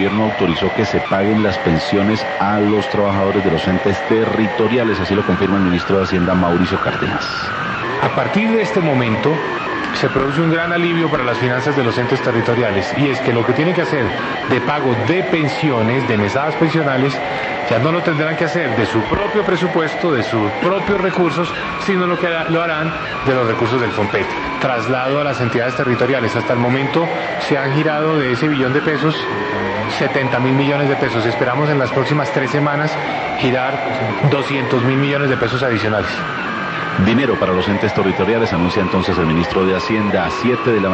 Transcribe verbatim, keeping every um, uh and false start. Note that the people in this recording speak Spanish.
gobierno autorizó que se paguen las pensiones a los trabajadores de los entes territoriales, así lo confirma el ministro de Hacienda, Mauricio Cárdenas. A partir de este momento se produce un gran alivio para las finanzas de los entes territoriales, y es que lo que tienen que hacer de pago de pensiones, de mesadas pensionales, ya no lo tendrán que hacer de su propio presupuesto, de sus propios recursos, sino lo que lo harán de los recursos del FOMPET. Traslado a las entidades territoriales. Hasta el momento se han girado de ese billón de pesos setenta mil millones de pesos. Esperamos en las próximas tres semanas girar doscientos mil millones de pesos adicionales. Dinero para los entes territoriales, anuncia entonces el ministro de Hacienda, a siete de la mañana.